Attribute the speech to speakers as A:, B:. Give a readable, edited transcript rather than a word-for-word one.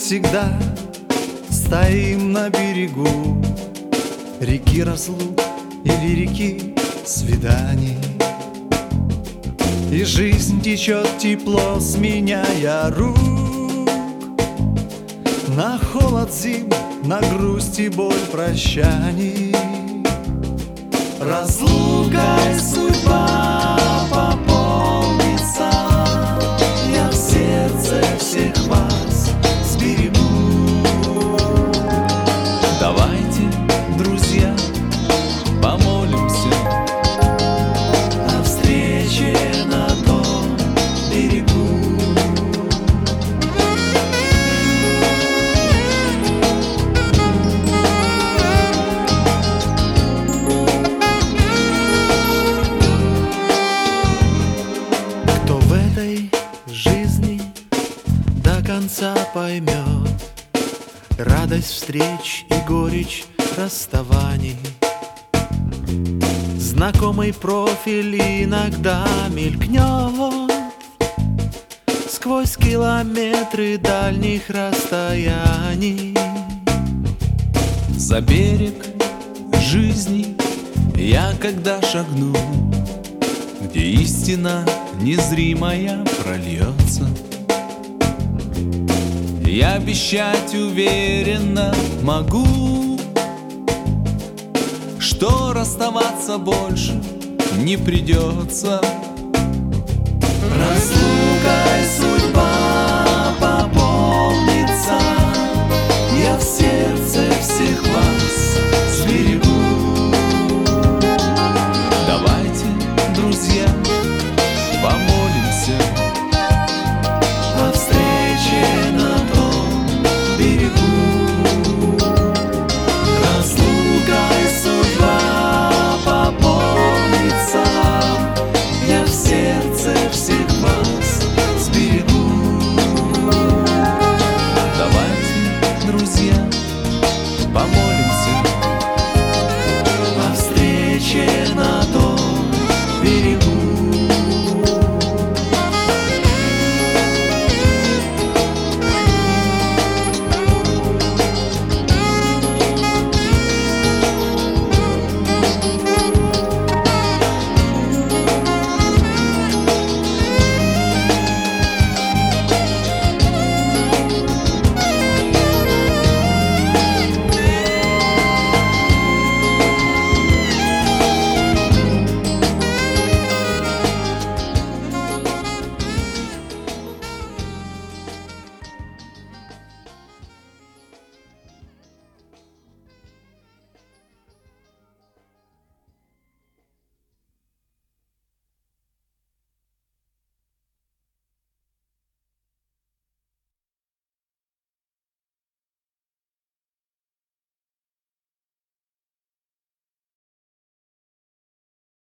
A: всегда стоим на берегу реки разлук или реки свиданий. И жизнь течет тепло, сменяя рук на холод зим, на грусть и боль прощаний. Разлукой судьба пополнится, я в сердце всех вас сберегу. Давайте, друзья, помолимся о встрече на том берегу. Кто в этой жизни до конца поймет радость встреч и горечь расставаний, знакомый профиль иногда мелькнет сквозь километры дальних расстояний. За берег жизни я когда шагну, где истина незримая прольется, я обещать уверенно могу, что расставаться больше не придется. Разлукой